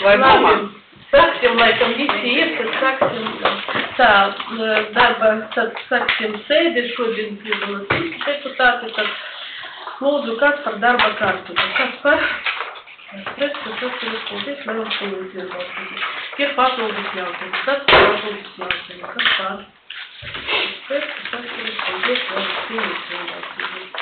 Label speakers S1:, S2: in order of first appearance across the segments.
S1: Labi, sāksim, laikam visi ir, kad sāksim tā darba, tad sāksim sēdi, šodien piedalās visi deputāti, tad lūdzu, kas par darba kārtību, kas par pret, kas atceras paldies, lai mums palīdz iebalsīt. Ir papildus jautājumi, kas par papildus jautājumi, kas par pret, kas atceras paldies, lai mums palīdz iebalsīt.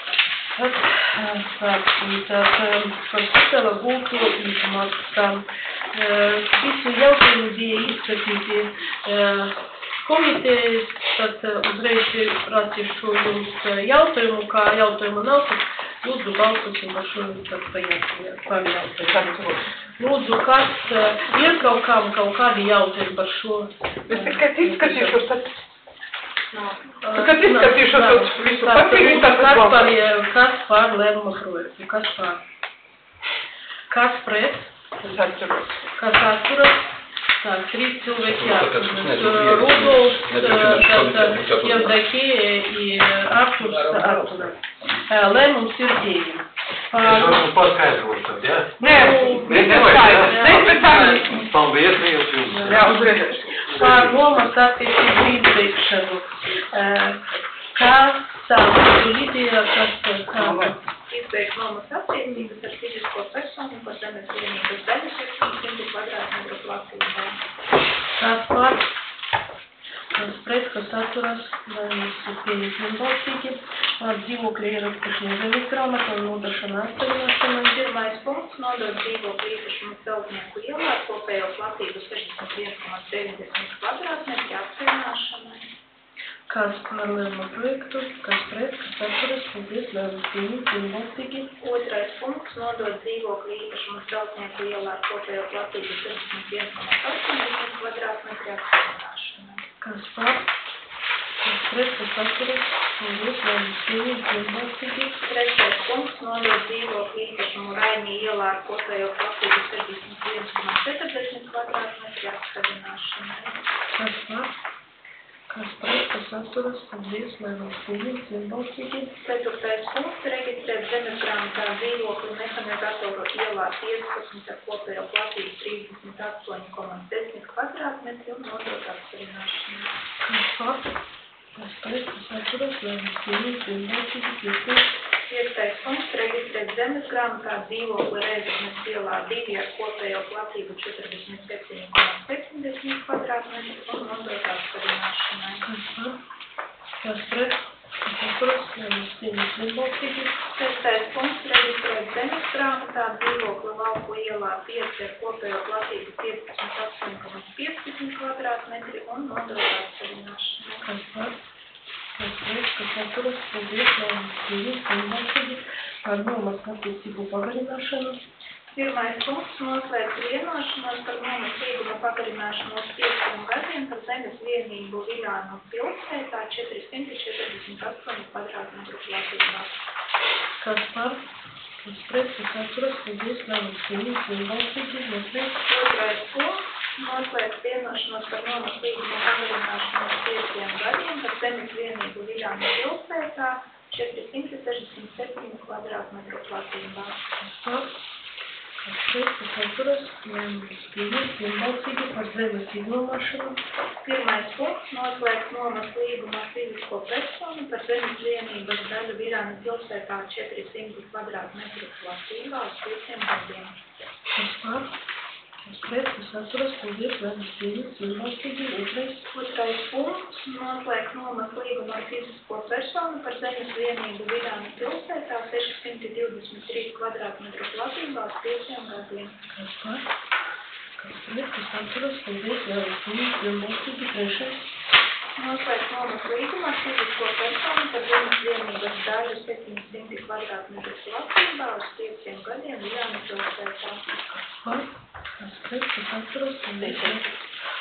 S1: Sāksim, tad par sociālo gūto izmaksām. Visu jautājumu bija izskatīti komitejas, tad uzreiz prasīšu jums jautājumu, kā jautājumu nav, tad lūdzu balsosim par šo par jautājumu. Lūdzu, kas ir kaut kādi jautājumi par šo?
S2: Es tikai izskatīšu, tad... Kad izskatīšu visu papīru,
S1: kas par lēmuma projektu? Kas pret? Kas atturas? Tā, 3 cilvēki atturas. Rudolfs, Jevdokija и Arturs atturas. Lēmums ir pieejams.
S3: Es varu paskaidrot tad, ja?
S2: Nē,
S1: Par nomas attiecību izbeigšanu. Kā sāktu Lidija, kas kā?
S4: Izbeigt nomas attiecības ar fizisko personu par zemes vienības daļas 100 kvadrātmetru platībā.
S1: Kas par? Kas pret, kas atturas, vai mums ir pieņems vienbalsīgi. Par dzīvokļa ierakstīšanu zemes grāmatā un nodošanu atceļināšanai.
S4: Pirmais punkts nodot dzīvokļa īpašumu celtnieku ielā kopējo platību 61,90 kvadrātmetri atceļināšanai.
S1: Kas par lēmuma projektu, kas pret, kas atturas, paldies, lai mums pieņems vienbalsīgi.
S4: Otrais punkts nodot dzīvokļa īpašumu celtnieku ielā kopējo platību 61,80 kvadrātmetri atceļināšanai.
S1: Kas par? Kas pret, kas atturas, paldies, lai mums pieņems vienbalsīgi.
S4: Trešais punkts nodot dzīvokļa īpašumu Raini ielā ar kopējo platību 61,40 kvadrātmetri atceļināšanai.
S1: Kas par? Kas pret, kas atturas, paldies, lai mums pieņems vienbalsīgi.
S4: Ceturtais punkts reģistrēt zemes grāmatā dzīvokļu mehanizatoru ielā 15 ar kopējo platību 38,10 kvadrātmetri un nodot atceļināšanai.
S1: Kas par? Kas pret, kas atturas, lai mums pieņems vienbalsīgi.
S4: Piektais punkts reģistrēt zemes grāmatā dzīvokļu Rēzeknes ielā 2 ar kopējo platību 47,70 kvadrātmetri un nodot atceļināšanai.
S1: Kas par? Kas pret, kas atturas, lai mums pieņems vienbalsīgi.
S4: Sestais punkts reģistrēt zemes grāmatā dzīvokļu Lauku ielā 5 ar kopējo platību 58,15 kvadrātmetri un nodot atceļināšanai.
S1: Kas par? Kas pret, kas atturas, paldies, lai mums pieņems vienbalsīgi. Par nomas attiecību pagarināšanu.
S4: Pirmais punkts noslēdz vienošanos par nomas līguma pagarināšanu uz 5 gadiem par zemes vienību Viļānu pilsētā 448 kvadrātmetru platībā.
S1: Kas par? Kas pret, kas atturas, paldies, lai mums pieņems vienbalsīgi.
S4: Otrais punkts noslēdz vienošanos par nomas līguma pagarināšanu uz 5 gadiem par zemes vienību Viļānu pilsētā 467 kvadrātmetru platībā.
S1: Kas par? Kas pret, kas atturas, lai mums pieņems vienbalsīgi par zemes iznomāšanu.
S4: Pirmais punkts noslēdz nomas līguma ar fizisko personu par zemes vienības daļu Viļānu pilsētā 400 kvadrātmetru platībā uz 5 gadiem.
S1: Kas par? Kas pret, kas atturas, paldies, lai mums pieņems vienbalsīgi.
S4: Otrais punkts noslēdz nomas līguma ar fizisko personu par zemes vienību Viļānu pilsētā 623 kvadrātmetru platībā uz 5 gadiem.
S1: Kas par? Kas pret, kas atturas, paldies, lai mums pieņems vienbalsīgi. Trešais.
S4: Noslēdz nomas līguma ar fizisko personu par zemes vienības daļu 700 kvadrātmetru platībā uz 5 gadiem Viļānu pilsētā.
S1: Kas par? Kas pret, kas atturas, paldies.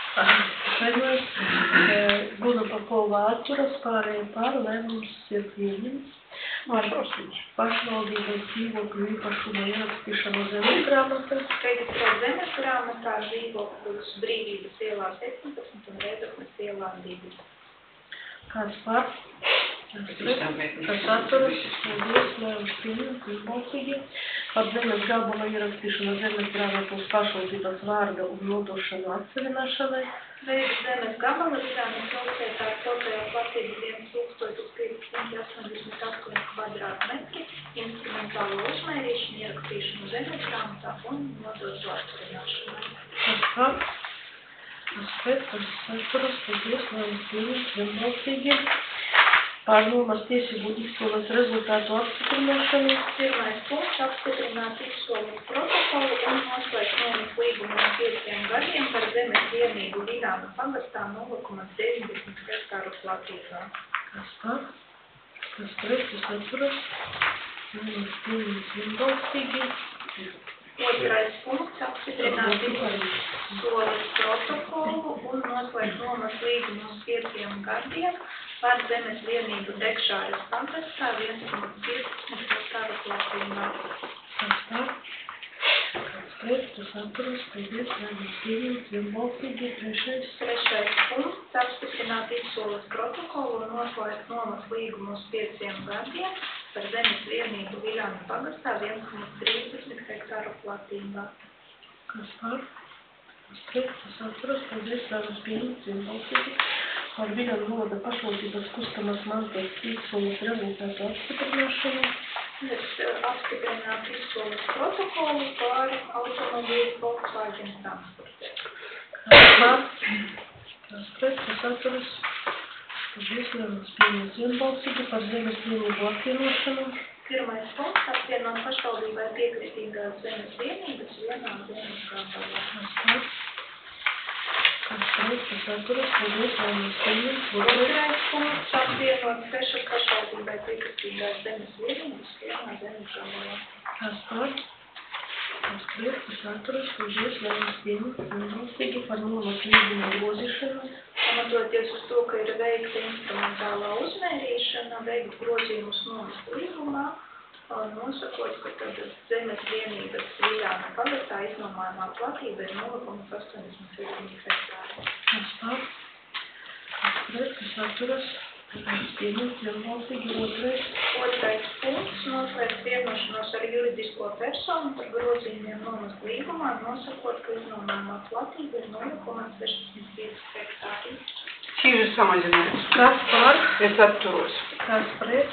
S1: Guna Popova atturas, pārējiem par, lēmums ir pieņemts. Pašvaldības dzīvokļu īpašuma ierakstīšanu zemes grāmatā.
S4: Reģistrēt zemes grāmatā dzīvokļus Brīvības ielā 17 un Rēzeknes ielā 2.
S1: Kas par? Kas atturas, paldies, lēmums pieņemts, vienbalsīgi. Par zemes gabala ierakstīšanu zemes grāmatas pašvaldības vārda un nodošanu atseviļināšanai.
S4: Veids zemes gabala Viļānas pilsētā kopējā platība 1588 kvadrātmetri, instrumentālo uzmērīšanu, ierakstīšanu zemes grāmatā un nodotu atseviļināšanai.
S1: Kas par? Kas pret, kas atturas, paldies, lēmums pieņemts, vienbalsīgi. Pārnomas tiesību izsoles rezultātu apstiprināšanu.
S4: Pirmais punkts - apstiprināt izsoles protokolu un noslēgt nomas līgumu uz 5 gadiem par zemes vienību Viļānu pagastā 0,90 hektāru platībā.
S1: Kas par? Kas pret, kas atturas? Lēmums pieņemts, vienbalsīgi.
S4: Otrais punkts - apstiprināt izsoles protokolu un noslēgt nomas līgumu uz 5 gadiem par zemes vienību Dekšāras pagastā 1,15 hektāru platībā.
S1: Kas par? Kas pret, kas atturas, paldies, lēmums pieņemts, vienbalsīgi.
S4: Trešais punkts - apstiprināt izsoles protokolu un noslēgt nomas līgumu uz 5 gadiem par zemes vienību Viļānu pagastā 1,30 hektāru platībā.
S1: Kas par? Kas pret, kas atturas, paldies, lēmums pieņemts, vienbalsīgi. Par Viļānu novada pašvaldības kustamas mantas izsoles rezultātu apstiprināšanu.
S4: Apstiprināt izsoles protokolu par automobīlu Volkswagen transportē.
S1: Kas par? Kas pret, kas atturas, paldies, lēmums pieņemts, vienbalsīgi. Par zemes vienību apvienošanu.
S4: Pirmais punkts - apvienot pašvaldībai piekritīgās zemes vienības vienā zemes gabalā.
S1: Kas par? Kas pret, kas atturas, paldies, lēmums pieņemts.
S4: Otrais punkts - apvienot 6 pašvaldībai piekritīgās zemes vienības vienā zemes gabalā.
S1: Kas par? Kas pret, kas atturas, paldies, lēmums pieņemts, vienbalsīgi. Par nomas līguma grozīšanu.
S4: Pamatoties uz to, ka ir veikta instrumentālā uzmērīšana, veikt grozījumus nomas līgumā, nosakot, ka tad zemes vienības Viļānu pagastā iznomājumā platība ir 0,87 hektāri.
S1: Kas par? Kas pret, kas atturas, lēmums pieņemts, vienbalsīgi.
S4: Otrais punkts - noslēgt vienošanos ar juridisko personu par grozījumiem nomas līgumā, nosakot, ka iznomājumā platība ir 0,65 hektāri.
S2: Šī ir samazinājums.
S1: Kas par?
S2: Es atturos.
S1: Kas pret?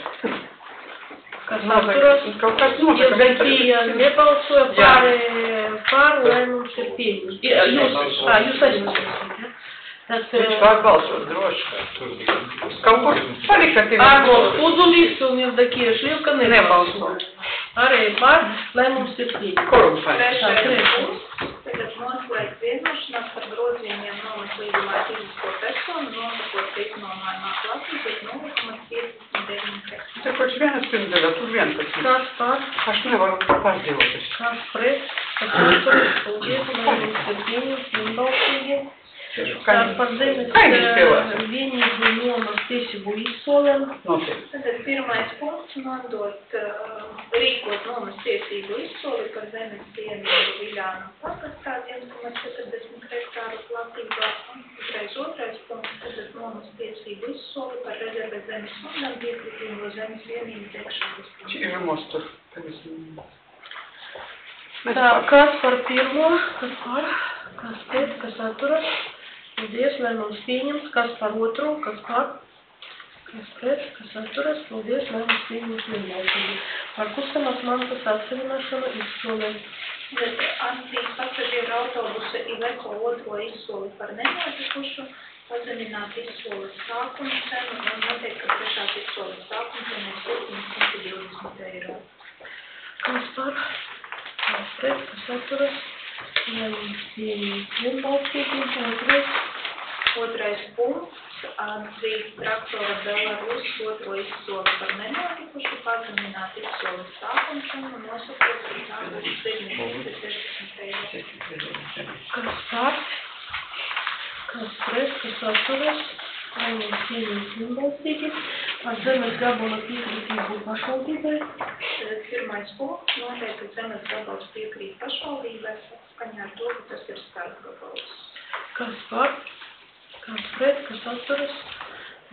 S1: Kas atturas?
S2: Kaut kāds nosaka.
S1: Jūs nebalsoja par lēmums ir pieņemts. Jūs arī nebalsojat, ja?
S2: Viņš var balsot droši. Kaut kur palika
S1: Argos Puzulis un Jevdakija Šļivka
S2: nebalso.
S1: Arī par lēmums ir pieņemts.
S2: Korumpēts.
S4: Trešais punkts - tagad noslēgt vienošanās par grozījumiem nomas līgumā ar fizisko personu, nosakot, ka iznomājumā platība ir 0,59 hektāri.
S2: Te koč vienas pirmdaļā, tur 11.
S1: Kas par?
S2: Aš nevaru pārdzīvoties.
S1: Kas pret? Kas atturas? Paldies, lēmums ir pieņemts, vienbalsīgi. Par zemes vienību nomas tiesību izsolēm.
S2: Notiek.
S4: Tad pirmais punkts - nodot, rīkot nomas tiesību izsoli par zemes vienību Viļānu pagastā 1,40 hektāru platībā. Otrais punkts - tad nomas tiesību izsoli par rezerves zemes fondam piekritīgo zemes vienību Dekšāras.
S2: Šī ir mostur.
S1: Tā, kas par pirmo? Kas par? Kas pret? Kas atturas? Paldies, lēmums pieņemts. Kas par otro? Kas par? Kas pret? Kas atturas? Paldies, lēmums pieņemts vienbalsīgi. Par kustamas mantas atseviļināšanu izsolēm.
S4: Antrīs pasažieru autobusa Iveco otro izsoli par nenotikušu, pazemināt izsoles sākuma cenu un noteikt, ka trešās izsoles sākuma cena ir 720 eiro.
S1: Kas par? Kas pret? Kas atturas? Lēmums pieņemts vienbalsīgi.
S4: Otrais punkts - atzīt traktora Belarus otro izsoli par nenotikušu, pazemināt izsoles sākuma cenu un nosakot, ka tā būs 760 eiro.
S1: Kas par? Kas pret? Kas atturas? Lēmums pieņemts vienbalsīgi. Par zemes gabala piekritību pašvaldībai.
S4: Pirmais punkts - noteikt, ka zemes gabals piekrīt pašvaldībai saskaņā ar to, ka tas ir starpgabals.
S1: Kas par? Kas pret? Kas atturas?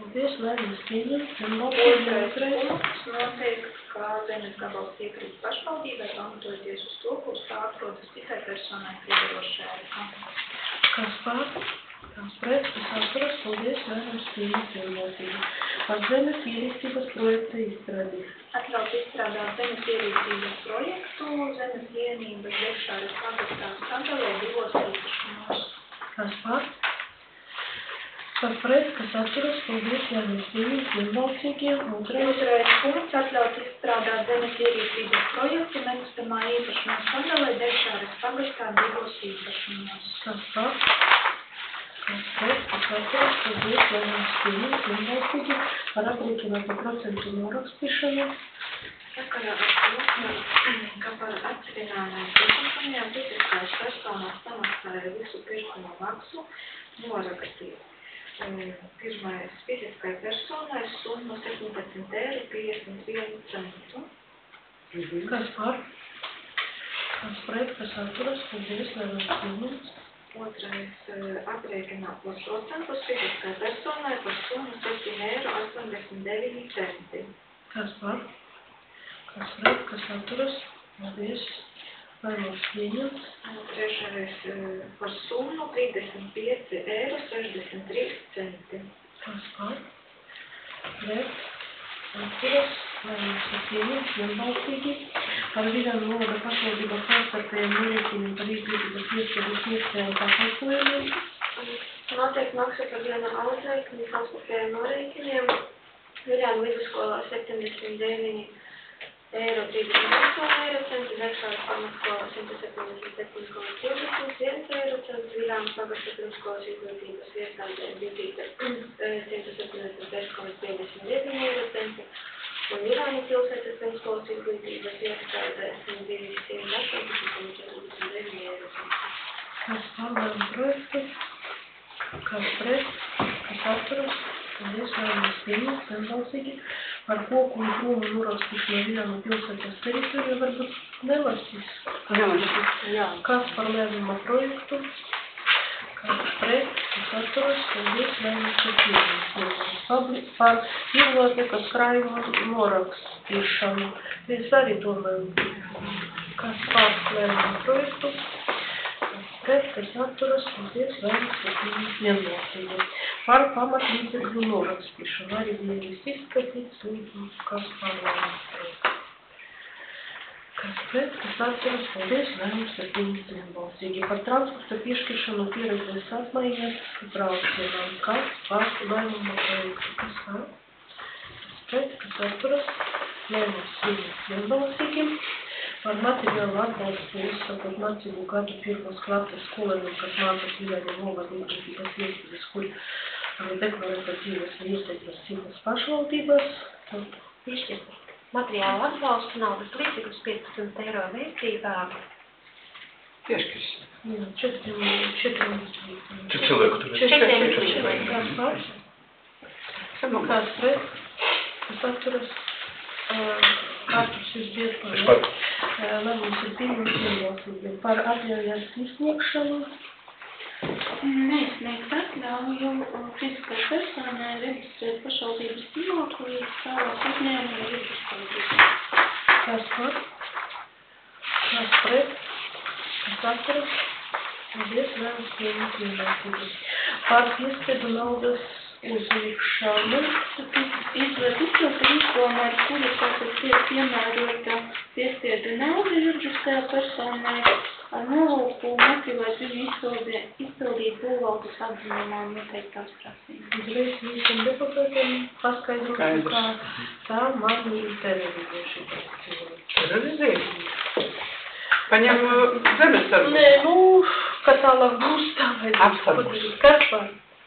S1: Paldies, lēmums pieņemts.
S4: Otrais punkts noteikts, ka zemes gabals piekrīt pašvaldībai, pamatojoties uz to, kurš atrodas citai personai piedarošajā ēkā.
S1: Kas par? Kas pret? Kas atturas? Paldies, lēmums pieņemts vienbalsīgi. Par zemes ierīcības projekta izstrādi.
S4: Atļaut izstrādāt zemes ierīcības projektu, zemes vienības Bekšāras pagastā sadalē divos īpašumos.
S1: Kas par? Kas pret? Kas atturas? Paldies, lēmums pieņemts vienbalsīgi.
S4: Otrais punkts atļaut izstrādāt zemes ierīcības projektu nekustamā īpašumā sadalē Bekšāras pagastā divos īpašumos.
S1: Kas par? Kas pret? Kas atturas? Paldies, lēmums pieņemts vienbalsīgi. Par aprēķinātu procentu norakstīšanu.
S5: Sakarā ar to, ka par atcerinājumu pirkumiem fiziskās personas samaksāja visu pirkumu maksu norakstīt. Pirmais fiziskai personai summa 17,51 centu.
S1: Kas par? Kas pret? Kas atturas? Paldies, lēmums pieņemts.
S5: Otrais aprēķināt par procentus fiziskai personai par summu 7,89 centi.
S1: Kas par? Kas pret? Kas atturas? Paldies, lēmums pieņemts.
S5: Trešais par summu 35,63 centi.
S1: Kas par? Pret? Atturas? Lēmums pieņemts vienbalsīgi. Par Viļānu novada pašvaldības konstatējumu norēķinu par izglītības iestādes sniegtajiem pakalpojumiem.
S6: Noteikti maksa par vienu audzēkņu transportējumu norēķiniem. Viļānu vidusskolā 79,38 centi, Bekšāras pamatskolā 177,21 centi, Viļānu pagasta pirmskolas izglītības iestādē Bitīte 176,59 centi, un Viļānu pilsētas pirmskolas izglītības iestādē 118,49 centi.
S1: Kas par lēmumu projektu? Kas pret? Kas atturas? Paldies, lēmums pieņemts vienbalsīgi. Par koku un krūmu norakstīšanu Viļānu pilsētas teritoriju varbūt nelasīs.
S2: Jā.
S1: Kas par lēmuma projektu? Kas pret? Kas atturas? Paldies, lēmums pieņemts. Par bibliotekas krājuma norakstīšanu. Es arī domāju, kas par lēmuma projektu? Pret, kas atturas, paldies, lēmums pieņemts vienbalsīgi. Par pamatlīdzekļu norakstīšanu arī bija viss izskatīts, un kas par lēmuma projektu. Kas pret, kas atturas, paldies, lēmums pieņemts vienbalsīgi. Par transporta piešķiršanu pieredzes apmaiņas braucienām. Kas par lēmuma projektu? Kas par? Kas pret, kas atturas, lēmums pieņemts vienbalsīgi. Par materiālu atbalstu uzsakot mācību gadu pirmos klases skolēniem, kas mācās Viļānu novada izglītības iestādes, kur deklaratīvas un iesaistās citas pašvaldības.
S6: Piešķirt materiālu atbalstu naudas līdzekļus 15 eiro vērtībā.
S2: Piešķirsim.
S1: Jā, 4
S3: Cik cilvēku tur ir?
S6: 4 cilvēku.
S1: Kas par? Kas pret? Kas atturas? Kārtus ir
S3: Es par.
S1: lēmums ir pieņemts vienbalsīgi. Par atļaujas izsniegšanu.
S6: Neizsniegt atļauju fiziskai personai reģistrēt pašvaldības dzīvokli savās uzņēmuma juridiskajā.
S1: Kas par? Kas pret? Kas atturas? Paldies, lēmums pieņemts vienbalsīgi. Par piespiedu naudas uzlikšanu.
S6: Izvērt izpildu izdomā, ar kuru tātad tiek piemērota piespiedu nauda juridiskajā personai ar nolūku motivēt viņu izpildīt būvvaldes atzinumā noteiktās prasības.
S1: Uzreiz visiem deputātiem paskaidrotu, kā tā mani interesē šī procedūra.
S2: Realizēsim. Paņem zemesargu.
S1: Nē, nu, ka tālāk būs tā vajadzētu.
S2: Apsargus.
S1: Kas par?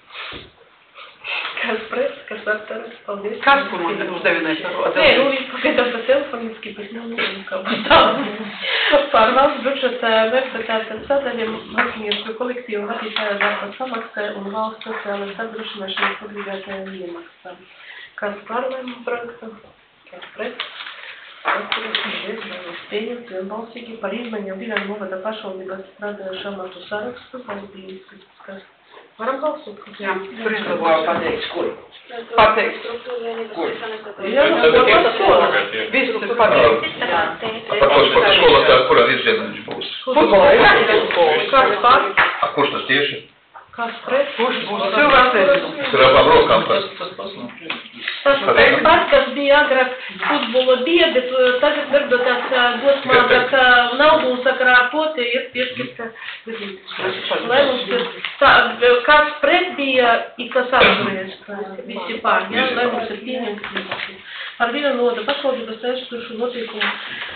S1: Kas pret, kas atturas, paldies.
S2: Kas kur man te uzdevinājis ar rodu?
S1: Nē, nu, viņš pagaidām pa telefoniski, bet nav kā tā. Par valsts budžeta vērtētājas sadaļiem mācīnieku kolektīvu vadītāja darba samaksai un valsts sociālās apdrošināšanas obligātajām iemaksām. Kas par lēmumu projektu? Kas pret? Pieņemt vienbalsīgi par izmaiņām Viļānu novada pašvaldības strādājušu amatu sarakstu, kas varam balsot?
S2: Jā, tur izlaboju pateiks, kur? Pateiks. Kur?
S1: Jā,
S2: Visus ir pateiks.
S3: Par ko skolas, kurā virzienā viņš būs?
S2: Futbolā ir jāķis.
S1: Kas par?
S3: Kurš tas tieši?
S1: Kas pret?
S2: Kurš būs cilvēks?
S3: Tas ir abām rokām tas.
S1: Tas pats, kas bija agrāk futbola bija, bet tagad varbūt tāds dosmādāk naudu sakarā poti ir piešķirta lēmums, kas pret bija i kas atturēs visi pār, ja, lēmums ir pieņemts. Par Viļānu novada pašvaldības treštušu notiekumu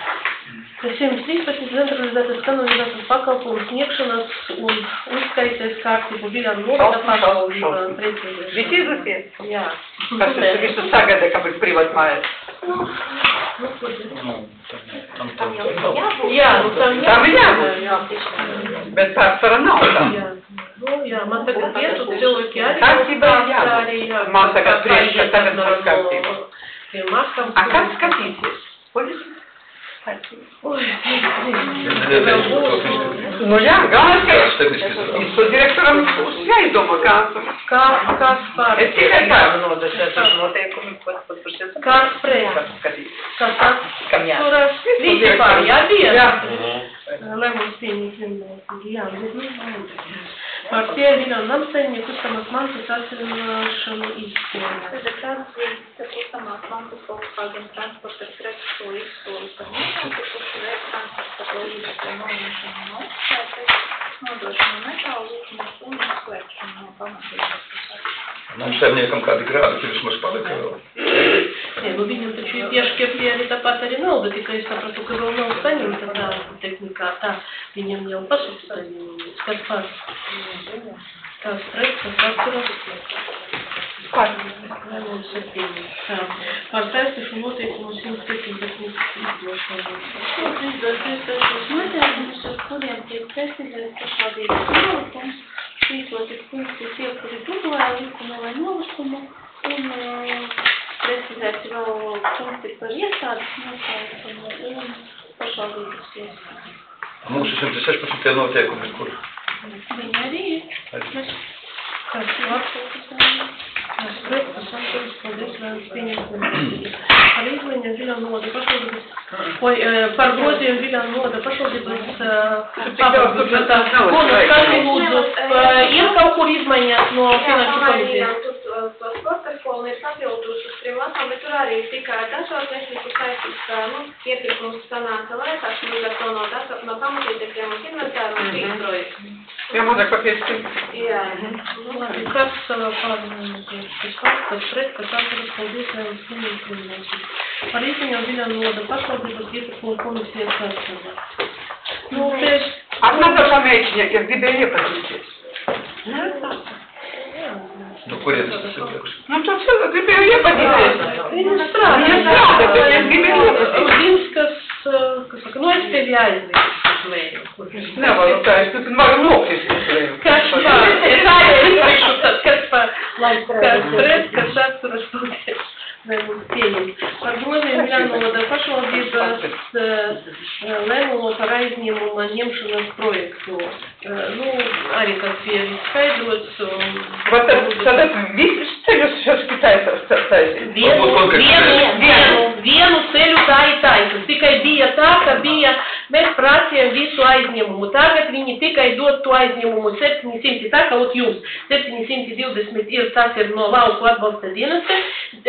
S1: 713 centralizētas kanalizācijas pakalpojumu sniegšanas un uzskaites kārtību Viļānu novada pašvaldībā precīzi.
S2: Visi izlasies?
S1: Jā.
S2: Kas tas visu sagada, ka būs privāt mājas?
S1: Jā, nu
S2: Tam ir jābūt. Bet pārsvarā nav tam.
S1: Jā. Nu, jā, man tagad vietu cilvēki arī.
S2: Kārtībā jābūt. Man tagad priekš, ka tagad nav kārtībā. A kāds skatīsies? Poļus?
S1: Oi,
S2: Nu jā, galvenais, ka izpildu direktoram jāizdomā kāds.
S1: Kas par?
S2: Es tikai kādu nodašās ar noteikumi,
S1: Kas pret?
S2: skatīt.
S1: Kas
S2: Kam jā?
S1: atturas? Visi par, jā, bija?
S2: Jā.
S1: Lēmums pieņems vienbalsīgi, jā. Par tie Viļānu namsaimnieku kustamas mantas atcelināšanu izskolu.
S4: Redaktāts kustamās mantas Volkswagen transporta trešo izsoli par neatikuši veikt transporta līdzekļu noņemšanu no uzskaites, nodošanu metālu lūkšanas un izslēgšanu no pamatības.
S3: Namsaimniekam kādi grādi, tur vismaz palika vēl.
S1: Nē, nu viņam taču ir piešķirti arī tāpat arī nauda, tikai es sapratu, ka vēl nav saņemta tā tehnikā, tā viņam jau pasūta saņemts. Kas par? Kas pret, kas atturas?
S2: Par.
S1: Lēmums ir pieņemts. Tā. Par tēstišu noteikumu 170 izdošanu.
S6: Šos izdošos noteikumus, ar kuriem tiek precizēts pašvaldības nolikums, šītos ir punkti tie, kuri dublē likumu vai nolikumu, un precizēts vēl punkti par iestādes noteikumu un pašvaldības iestādes.
S3: Mūsu 116. noteikumi, kur?
S6: Viņi arī ir.
S1: Kas var? Kas pret, kas atturas, paldies, lēmums pieņemts. Par izmaiņām Viļānu novada pašvaldības, par grozījumu Viļānu novada pašvaldības pamatbudžetā. Skatu lūdzu, ir kaut kur izmaiņās no finanšu komisijas?
S5: To sporta skolu ir papildus uz 3 lasām, bet tur arī tikai dažādi tehniku saistīts, ka, iepirkums sanāca lētāk, līdz ar to no pamatītekļiem uz inventāru un izprojektu.
S2: Jā, mazāk par 500.
S5: Jā.
S1: Kas pārdomājas, kas pret, kas atturas, paldies, lēmums pieņemts. Par izmaiņām Viļānu novada pašvaldības iepirkuma komisijas sastāvā. Nu, tieši...
S2: Atnācošā mēģinieki, es gribēju iepazīties.
S3: Nu, kuriem tas ir priekš?
S2: Nu, to cilvēku gribēju iepazīties.
S1: Viņa strādā,
S2: bet es gribēju iepazīties.
S1: Zinskas, kas saka, nu es tevi aizvīšu uz leju.
S2: Nevaru tā, es tu varu nokrist uz leju.
S1: Kas par? Es aizvīšu tad, kas par? Kas pret, kas atturas, paldies. Lēmums pieņemt. Par grozījumu Viļānu novada pašvaldības lēmumu par aizņēmumu ņemšanas projektu. Nu, arī tas bija skaidrots.
S2: Вот tad visus ceļus šos Kitājas taisīt.
S1: Vienu ceļu tā ir taisas. Tikai bija tā, ka mēs prasījām visu aizņēmumu. Tagad viņi tikai dod to aizņēmumu 700, tā kā jums 720 ir, tas ir no lauku atbalsta dienesta,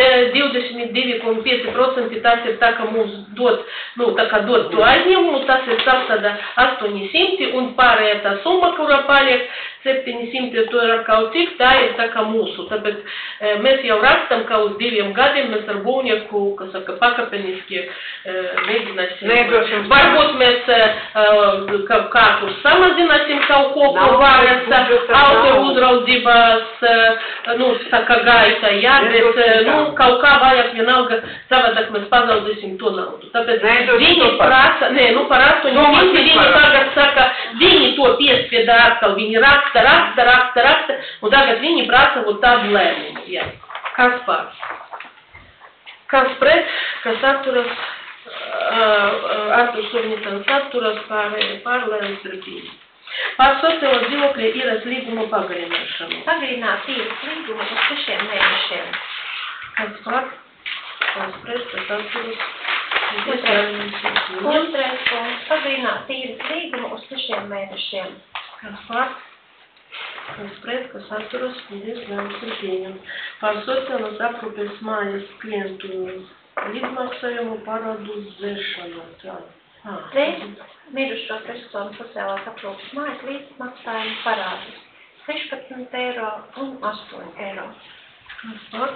S1: 22,5% tas ir tā, ka mums dod, tā kā dod to aizņēmumu, tas ir sastāda 800 un pārējā tā summa, kura paliek 700, to ir kaut cik, tā ir tā kā mūsu. Tāpēc mēs jau rakstam, ka uz 2 gadiem mēs ar būvnieku, kas saka, pakāpeniski mēģināsim. Varbūt mēs kādu samazināsim kaut ko, ko varēs auto uzraudzības, tā kā gaita, jā, bet, kaut kā vajag vienalga, savādāk mēs pazaudēsim to naudu. Tāpēc viņi prasa, par 800 viņi tagad saka, viņi to piespieda atkal, viņi raksta, un tagad viņi prasa tādu lēmumu, jā. Kas par? Kas pret, kas atturas, Arturs Surņicans atturas par Lēnas Ripīni. Par sociālo dzīvokļa īres līgumu pagarināšanu.
S7: Pagarināt īres līgumu uz 6 mēnešiem.
S1: Kas par? Kas pret, kas atturas?
S7: Otrais punkts. Pagarināt īres līgumu uz 6 mēnešiem.
S1: Kas par? Kas pret, kas atturas? Lēnas Ripīni. Par sociālās aprūpes mājas klientu līdzmaksājumu parādu dzēšanu.
S7: Mirušo personu sociālās aprūpes mājas līdzmaksājumu parādus 16 eiro un 8 eiro.
S1: Kas par?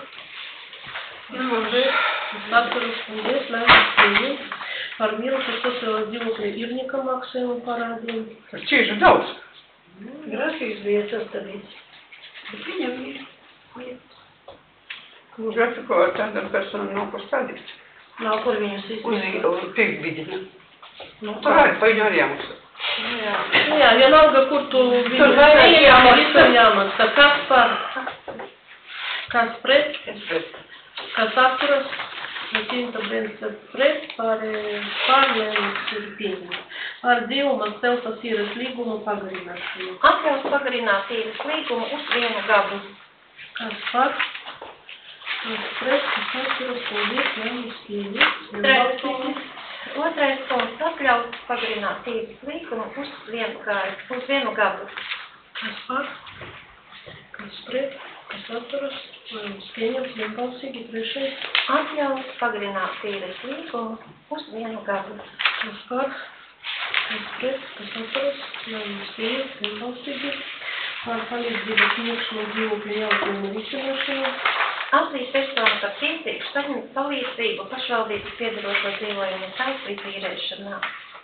S1: Kas atturas? Lēnas Ripīni. Par mirušo sociālās dzīvokļa īrnieka maksājumu parādiem.
S2: Tas cieši daudz.
S1: Grafijas bija sastādīts.
S2: Bet viņam ir. Grafikā tādam personam nav ko stādīt.
S1: Nav, kur viņus izmaksāt.
S2: Uz piekbiģina. Tur arī pa viņu arī jāmaksā.
S1: Jā, vienalga, kur tu viņu jāmaksā. Kas par? Kas pret? Kas atturas? Cinta Brensas pret par Lēnas Ripīni. Par dzīvumas telpas īres līgumu pagarināšanu.
S7: Atļaus pagarināt īres līgumu uz 1 gadu.
S1: Kas par? Kas pret? Kas atturas? Lēnas Ripīni.
S7: Otrais punkts. Atļaus pagarināt īres līgumu uz 1 gadu.
S1: Kas par? Kas pret? Kas atturas? Lēnas pieņems vienbalsīgi. Trešais.
S7: Atļaus pagarināt īres līgumu uz 1 gadu.
S1: Kas par? Kas pret? Kas atturas? Lēnas pieņems vienbalsīgi. Par palīdzības sniegšanu dzīvokļa jautājumu risināšanu.
S7: Atzīst personu par tiesību saņemt palīdzību pašvaldības piedarošo dzīvojumu telpu izīrēšanā.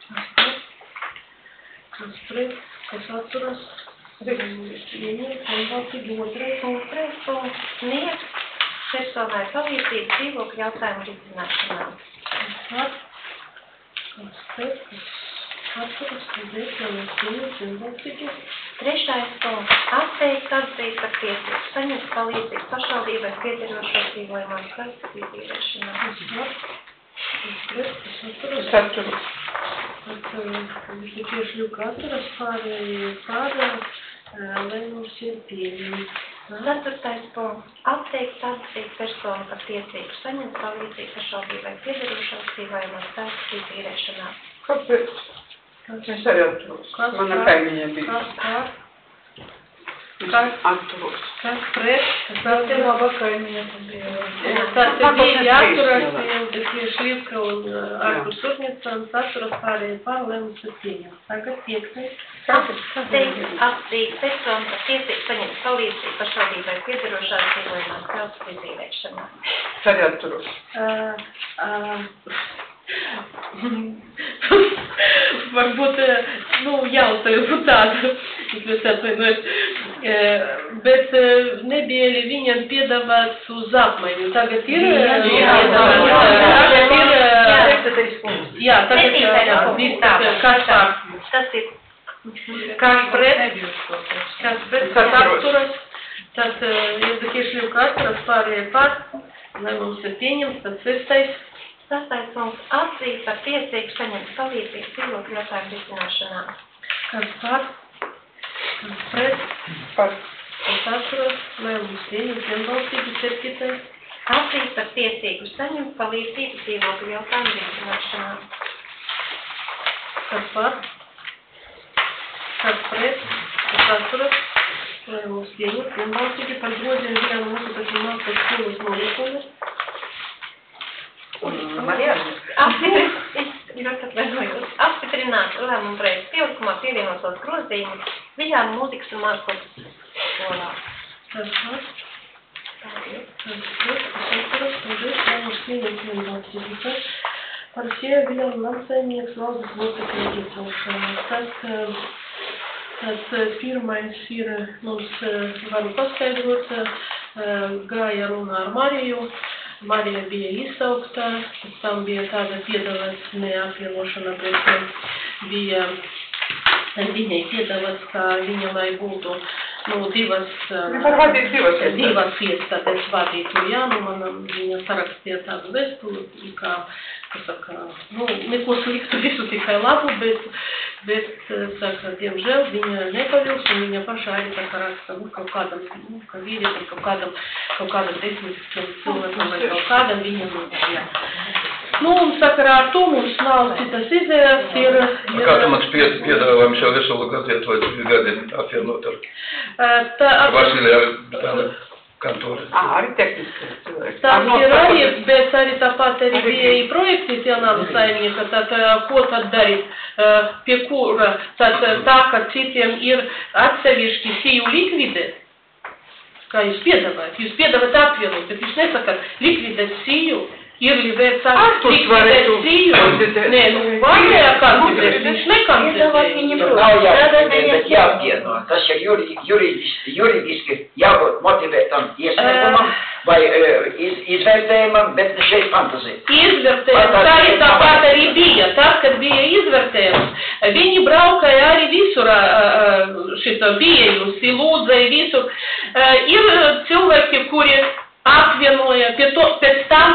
S1: Kas pret? Kas atturas? Otrais
S7: punkts. Sniegt personai palīdzību dzīvokļa jautājumu risināšanā.
S1: Kas pret? Kas atturas?
S7: Trešais punkts. Atzīt par tiesību saņemt palīdzību pašvaldībai piedarošo dzīvojumu telpu izīrēšanā.
S1: Kas pret? Kas atturas?
S2: Es atturos.
S1: Tieši ļuka atturas par Lēnas Ripīni.
S7: Ceturtais punkts. Atzīt personu par tiesību saņemt palīdzību pašvaldībai piedarošo dzīvojumu telpu izīrēšanā.
S2: Kāpēc? Es arī atturos. Mana kaimiņa bija.
S1: Kas par?
S2: Atturos.
S1: Kas pret? Kas atturas?
S2: Laba kaimiņa bija.
S1: Tas bija jāturas, tieši Ļuka un Arturs Surņicans atturas pārējiem par Lēnas Ripīni. Tagad 5.
S7: Atzīt personu par tiesību saņemt palīdzību pašvaldībai piedarošā dzīvojumā telpu izīrēšanā.
S2: Es arī atturos.
S1: Varbūt, jautājumu tādu, es atvainojos, bet nebija viņam piedāvāts uz apmaiņu. Tagad ir
S7: Tas ir
S1: kas pret, kas atturas, tad Iezekieši Ļuka atturas pārējie par, lai mums ir pieņems, tad 6.
S7: Sastais punkts. Atzīt par tiesību saņemt palīdzību dzīvokļu jautājumu risināšanā.
S1: Kas par? Kas pret? Kas atturas? Lai mums pieņems vienbalsīgi 7.
S7: Atzīt par tiesību saņemt palīdzību dzīvokļu jautājumu risināšanā.
S1: Kas par? Kas pret? Kas atturas? Lai mums pieņems vienbalsīgi par grozījumu Viļānu Mūzikas un mākslas skolas nolikumu.
S7: Apstiprināt lēmumu projektu pielikumā pievienotos grozījumus Viļānu Mūzikas un mākslas skolā.
S1: Kas par? Kas pret? Kas atturas? Lai mums pieņems vienbalsīgi par Sievu Viļānu Namsaimnieks valdes locekļu iecelšanu. Tas pirmais ir, mums varu paskaidrot, gāja runa ar Mariju. Marija bija izsaukta, pēc tam bija tāda piedalās neapvienošana, bet bija viņai piedāvāts, ka viņa, lai būtu, divas iestādes vadītu, manam viņa sarakstīja tādu vēstuli, kā saka, neko sliktu, visu tikai labu, bet saka, diemžēl viņa nepavils, un viņa pašā arī tā kā raksta, kaut kādam, ka vīrietim, kaut kādam 10 cilvēkam vai kaut kādam viņam, jā. Un sakarā ar to mums nav citas izējas, ir...
S3: Kā tu man piedāvājam šo veselu gazietu vai 2 gadi apvienot ar Vasilija kantori?
S2: Arī tehniski cilvēks.
S1: Tas ir arī, bet arī tāpat arī bija projekti jaunām saimnieka, tad ko tad darīt, pie kura, tad tā, ka citiem ir atsevišķi siju likvidēt, kā jūs piedāvājat apvienot, bet jūs nesakat likvidēt siju, ir livēt likvidēt siju, varēja kandidēt, viņš nekandidēja.
S8: Bet jāapvieno, tas ir juridiski jābūt motivētam iesniegumam vai izvērtējumam, bet ne šeit fantazija.
S1: Izvērtējums, tā ir tāpat arī bija, tad, kad bija izvērtējums, viņi braukāja arī visur, šito bijusi, lūdzēja visur. Ir cilvēki, kuri apvienoja, pēc tam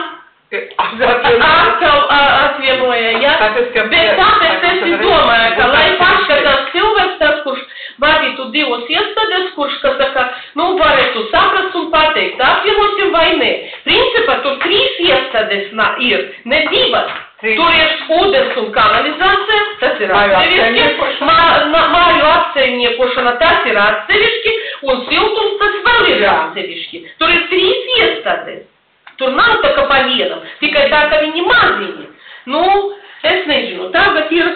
S1: atkal atvienoja, ja? Bet tāpēc es domāju, ka lai paškatās cilvēks, tas, kurš vadītu 2 iestādes, kurš, kas saka, varētu saprast un pateikt, atvienosim vai ne. Principā tur 3 iestādes ir, ne 2. Tur ir ūdens un kanalizācija, tas ir atsevišķi, māju apsaimniekošana, tas ir atsevišķi, un siltums, tas vēl ir atsevišķi. Tur ir 3 iestādes. Tur nav tā kā pa vienam, tikai tā, ka viņi maziņi. Es nezinu, tagad ir...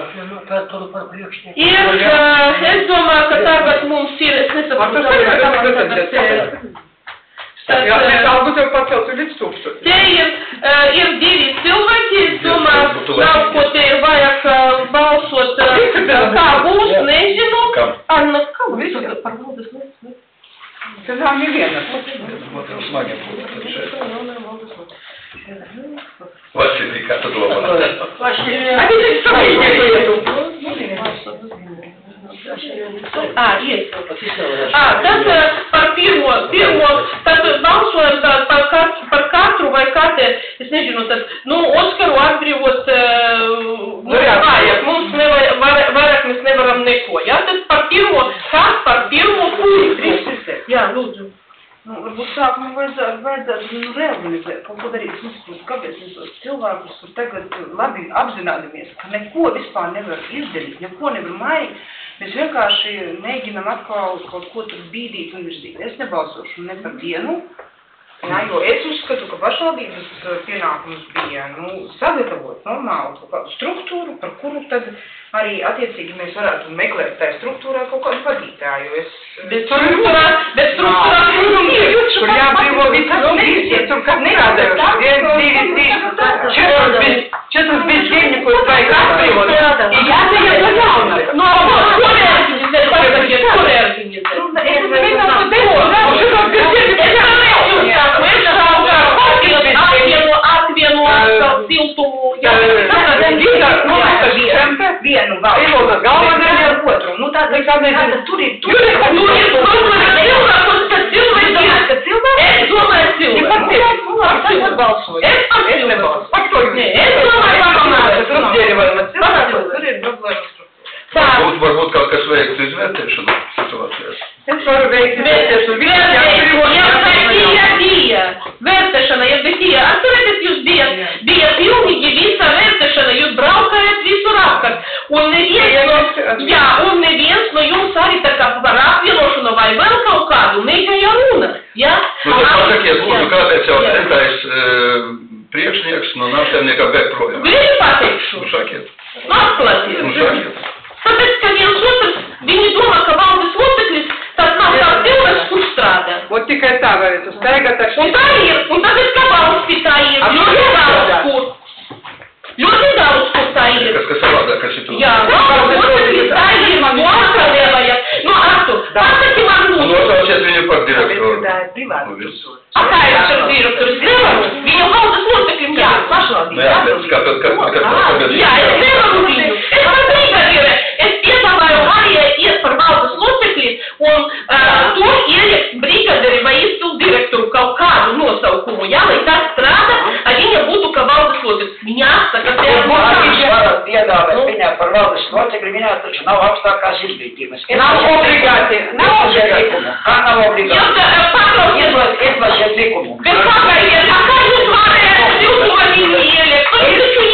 S1: Es domāju, ka tagad mums ir... Es nesaprotu, Te ir 2 cilvēki, es domāju, nav, ko te ir vajag balsot, kā būs, nezinu. Kā visu par lūdas, nezinu.
S2: Tas nav nevienas.
S3: Vasilija, kā tu domā?
S1: Tad par pirmo, tad balsojam par katru vai katru, es nezinu, tad, Oskaru atbrīvot, vajag, mums vairāk mēs nevaram neko, ja? Tad par pirmo kuri? Jā, lūdzu.
S9: Varbūt sākumā vajadzētu realizēt, kaut ko darīt, kāpēc mēs cilvēkus tagad labi apzinādamies, ka neko vispār nevar izdarīt, neko nevar mainīt. Mēs vienkārši mēģinām atkal kaut ko tur bīdīt un virzīt. Es nebalsošu ne par vienu, jo es uzskatu, ka pašvaldības pienākums bija sagatavot normālu kaut kādu struktūru, par kuru tad arī attiecīgi mēs varētu meklēt tajā struktūrā kaut kādu vadītāju.
S1: Bet struktūrā,
S2: tur jābrīvo visi, tur kā nerādējuši. 1, 2, 3, 4 bez ģēņikus vajag atbrīvot. Jāsaka, to jauna.
S1: Ko reorganizēt? Ko reorganizēt?
S2: Es atvienot siltumu. Vienu galvenajā otru. Tur ir es domāju cilvēku. Es balsoju. Tur ir problēmas.
S3: Varbūt kaut kas veiktu izvērtēšanu situācijās.
S2: Es varu veikt izvērtēšanu.
S1: Vērtēšana, ja bija, atcerieties, jūs bija pilnīgi visa vērtēšana, jūs braukājat visur apkārt. Un neviens no jums arī tā kā par apvienošanu vai vēl kaut kādu negāja runa. Ja?
S3: Tad pasakiet, lūdzu, kāpēc jau centais priekšnieks no nāksaimnieka bēg projām?
S1: Gribu pateikšu.
S3: Sakiet.
S1: Atklāties. Tāpēc, ka viens otrs, viņi domā, ka valdes loceklis, tas nav tāds cilvēks, kurš strādā.
S2: Un tikai tā varētu staigāt ar šeit.
S1: Un tā ir, un tāpēc, ka valsts tā ir, ļoti daudz, kur tā ir.
S3: Kas savādāk, kas ir tu?
S1: Jā, valdes loceklis tā ir, nokalēvāja. Artur, pasaki man lūdzu.
S3: Nosauciet viņu par direktoru.
S2: Tā ir privāta struktūra.
S1: Kā ir šis direktors? Nevaru. Viņu valdes loceklim jā, pašvaldība.
S3: Jā, es nevaru viņu.
S1: Es pat brigadiere. Es piedāvāju
S8: nav augstākās izglītības.
S2: Nav obligāti.
S8: Kā nav obligāti? Izlasiet likumu.
S1: Bet kāpēc? Kā jūs varējāt pilsonību ielikt? Nu, jūs taču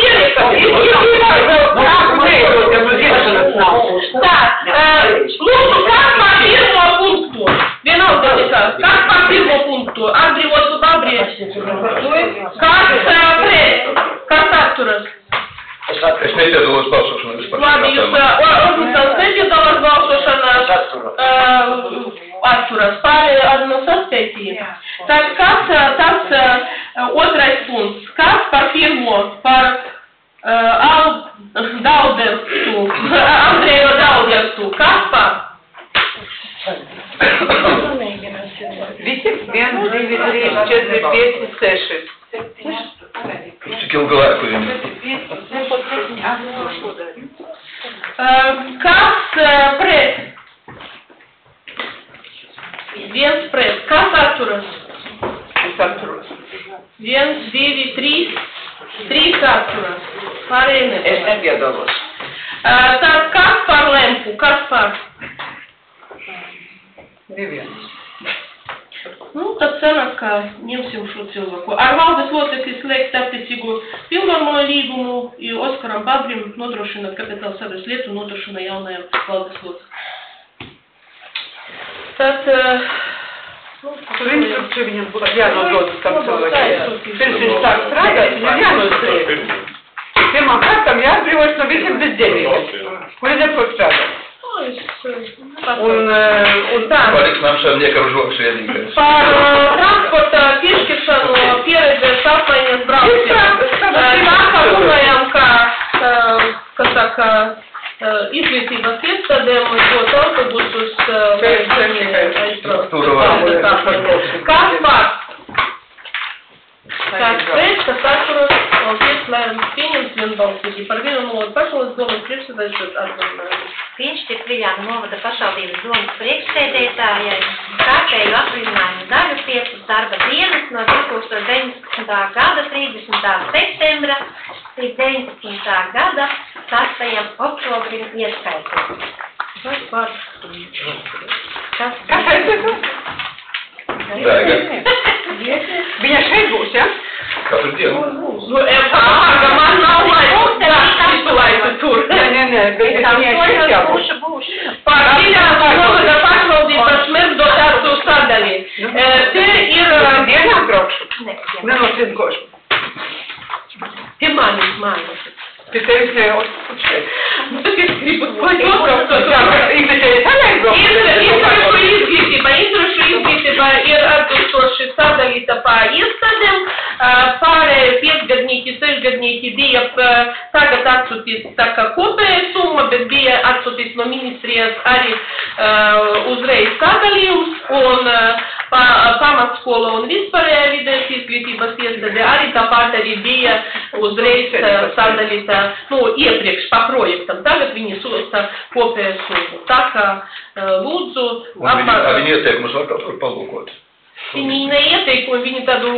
S1: ielikat. Tā, lūdzu, kas par pirmo punktu? Vienalga nekās. Kas par pirmo punktu? Atbrīvot un atbrīvot. Kas pret? Kas atturas?
S3: Es nepiedalos balsošanā vispār.
S1: Labi, jūs Ornitals nepiedalās balsošanā, atturas, pārējā no saskaitīja. Tad kas tas otrais punkts? Kas par pirmo, par Dauderstu, Andreju Dauderstu? Kas par?
S2: Visi 1, 2, 3, 4, 5, 6.
S3: Cik ilgu laiku jums?
S1: Kas pret? Viens pret. Kas atturas?
S2: Es atturos.
S1: 1, 2, 3. 3 atturas. Pārējie ne.
S8: Es nepiedalos.
S1: Tad kas par lempu? Kas par?
S2: Neviens.
S1: Nu, tad sanāk, ka ņemsim šo cilvēku. Ar valdes locekli slēgt attiecīgu pilnvarmo līgumu, jo Oskaram Badrim nodrošina kapitāla sabiedrības lietu nodošana jaunajam valdes loceklim. Tad,
S2: Tur instrukciju viņam būtu jānodod tam cilvēkiem. Pirms viņš sāk strādāt, viņam jānostrēd. Pirmām kārtām jāatbrīvojas no visiem bezdienības. Un viņam kaut strādāt. Un tā.
S3: Paliks nam šām niekaružoks vienīgais.
S1: Par transporta piešķiršanu pieredzēs apmaiņas braucienu. Nākā runājam, ka saka, izglītības iestādēm dot autobusus Kas par? Kas pēc, kas atturas, paldies, lēmums pieņems vienbalsīgi par vienu novadu pašvaldības domas priekšsēdētājs atvaļinājumu.
S7: Piešķirt Viļānu novada pašvaldības domas priekšsēdētājai kārtēju atvaļinājumu daļu 5 darba dienas no 2019. gada 30. septembra līdz 19. gada 6. oktobrim ieskaitot.
S1: Kas par?
S2: Kas aizsaka?
S3: Daiga.
S2: Viņa šeit būs, ja?
S3: Katru dienu.
S1: Man nav visu laiku tur.
S2: Nē, bet viņai šeit jābūt.
S1: Par Viļānu novada pašvaldības mērķdotātu sadaļi. Te ir...
S2: Dienā braukšu? Nenosimkošu.
S1: Te mājas.
S2: Pie tevis neuzskat šeit.
S1: Bet es gribu paļot. Interešu izglītība ir atbilstoši sadalīta pa iestādēm. Pārējie 5-gadnieki, 6-gadnieki bija tagad atsūtīts tā kā kopēja summa, bet bija atsūtīts no ministrijas arī uzreiz sadalījums. Un pamatskola un vispārējā vidējas izglītības iestādē arī tāpat arī bija uzreiz sadalīta, iepriekš pa projektam. Tagad viņi sūta kopēju summu. Tā kā lūdzu...
S3: Un viņi ieteikumus var kaut kur palūkot?
S1: Viņi neieteikumi, viņi tādu...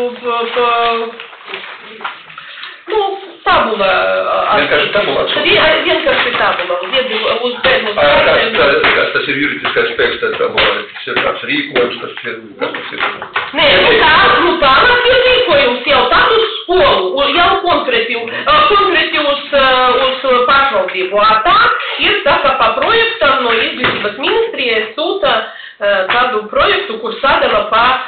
S1: tabula...
S3: Vienkārši tabula atsūta?
S1: Vienkārši tabula. Uz bērnu...
S3: Kas tas ir juridiskais spēks, tā tabula? Tas ir kāds rīkojums, kas tas ir?
S1: Nē, tā nav ir rīkojums jau tādu skolu, jau konkrēti uz pašvaldību. Tā ir tā, ka pa projektam no izglītības ministrijas sūta tādu projektu, kur sadala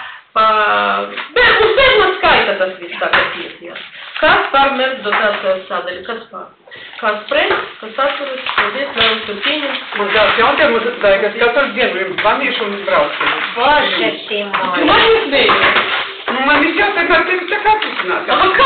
S1: uz bērnu skaita tas viss tagad iet. Kas par mērķdotācijas sadaļu? Kas par? Kas pret? Kas atturas? Paldies, lēmums ir pieņems.
S2: Man dās jautājumus, kas katru dienu jums banīšu un braucu.
S7: Bože, Simona.
S1: Man izvēļ.
S2: Man viss jāsaka, ar tevi tā kā atrisināt.
S1: Kā